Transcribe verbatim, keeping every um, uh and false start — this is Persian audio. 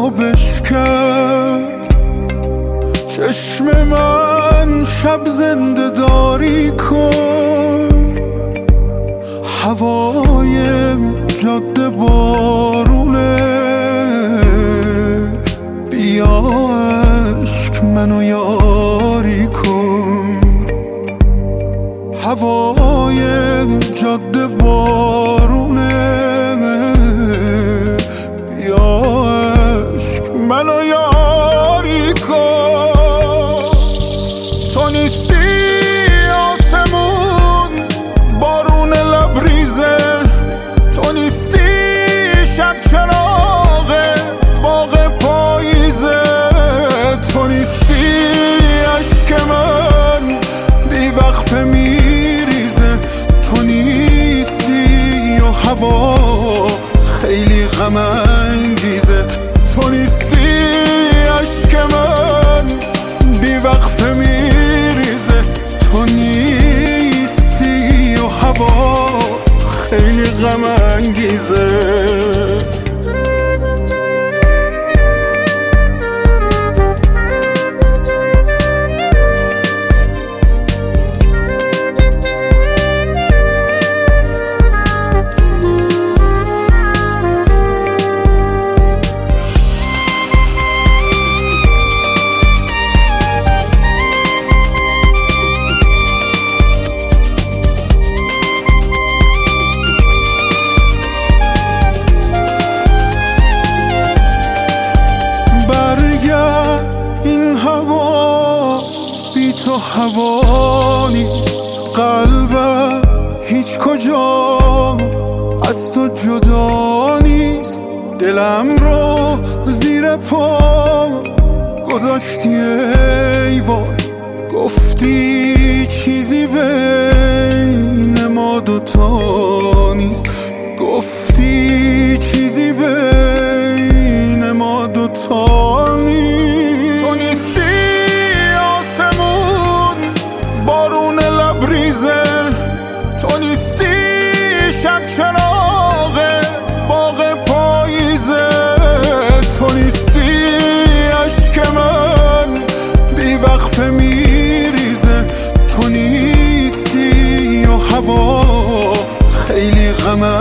و بشکن. چشم من شب زنده داری کن، هوای جاده بارونه، بیا عشق منو یاری کن. هوای جاده بارونه، بیا عشق منو یاری کن. تو نیستی آسمون بارون لبریزه، تو نیستی شب چراغ باغ پاییزه، تو نیستی عشق من بی وقفه میریزه، تو نیستی و هوا خیلی غم انگیزه، تو نیستی عشق من بی وقفه میریزه، تو نیستی و هوا خیلی غم انگیزه. این هوا بی تو هوا نیست، قلبم هیچ کجا از تو جدا نیست، دلم رو زیر پا گذاشتی ای وای، گفتی چیزی بین ما دوتا نیست، گفتی چیزی بین ما دوتا نیست. تو نیستی آسمون بارون لبریزه، تو نیستی شب چراغ باغ پاییزه، تو نیستی عشق من بی وقفه میریزه، تو نیستی و هوا خیلی غم